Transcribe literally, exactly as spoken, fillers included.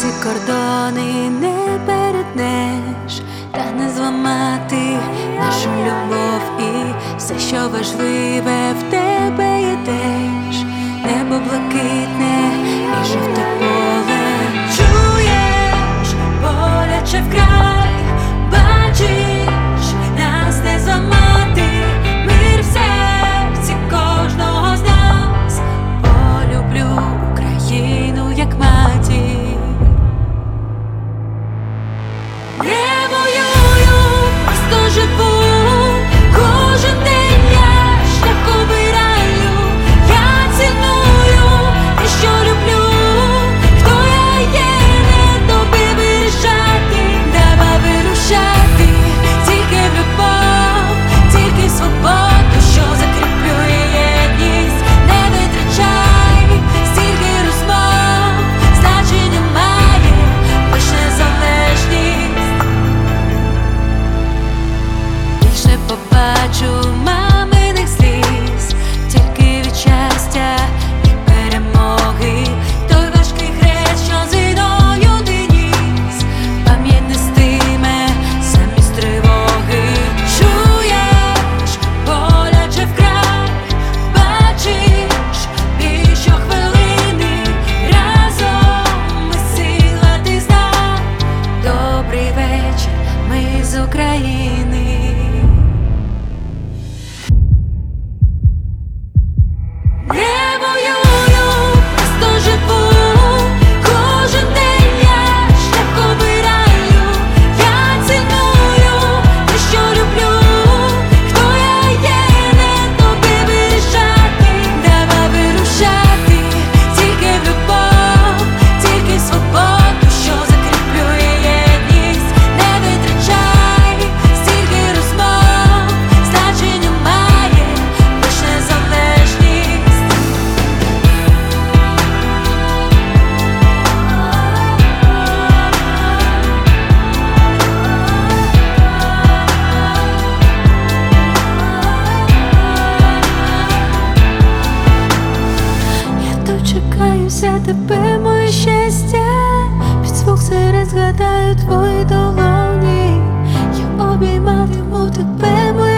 всі кордони не перетнеш, та не зламати нашу любов, і все, що важливе, в тебе є теж. Небо блакитне і жовте поле. Чуєш, боляче вкрай, бачиш, нас не зламати. Мир в серці кожного з нас. Полюблю Україну як матір. Не воюю, просто живу. Кожен день я шлях обираю. Я ціную те, що люблю. Хто я є, не тобі вирішати. Давай вирушати, тільки в любов, тільки в свободу, що закріплює єдність. Не витрачай стільки розмов, значення має лиш незалежність. Більше побачу маминих сліз, тільки від щастя і перемоги. Той важкий хрест, що з війною ти ніс, пам'ять нестиме замість тривоги. Чуєш, боляче вкрай, бачиш, бій щохвилини. Разом ми сила, ти знай. Добрий вечір, ми з України. Не воюю, просто живу. Кожен день я шлях обираю. Я ціную те, що люблю. Хто я є, не тобі вирішати. Давай вирушати, тільки в любов, тільки в свободу, що закріплює єдність. Не витрачай стільки розмов, значення має лиш незалежність. Я дочекаюся тебе, моє щастя. Під звук сирен згадаю твої долоні. Я обійматиму тебе, моє